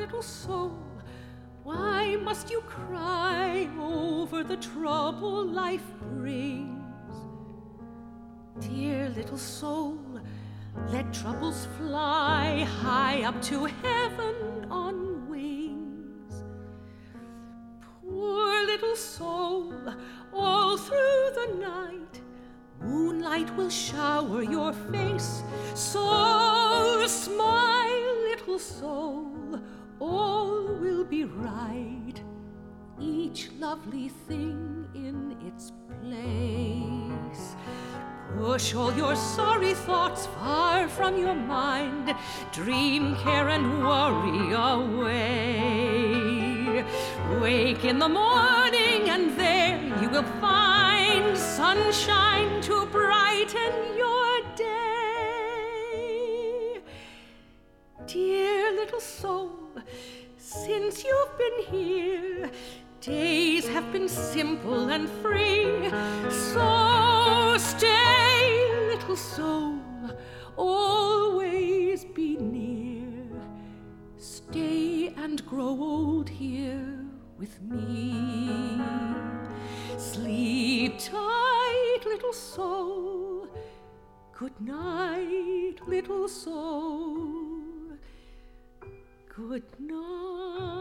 little soul, why must you cry over the trouble life brings? Dear little soul, let troubles fly high up to heaven on wings. Poor little soul, all through the night, moonlight will shower your face. So smile, little soul, all will be right, each lovely thing in its place. Push all your sorry thoughts far from your mind, dream, care, and worry away. Wake in the morning and there you will find sunshine to brighten your day. Dear little soul, since you've been here, days have been simple and free. So stay, little soul, always be near. Stay and grow old here with me. Sleep tight, little soul. Good night, little soul. Good night.